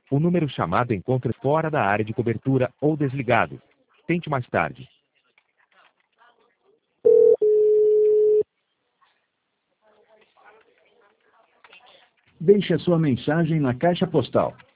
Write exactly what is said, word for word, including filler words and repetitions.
O número chamado encontra-se fora da área de cobertura ou desligado. Tente mais tarde. Deixe a sua mensagem na caixa postal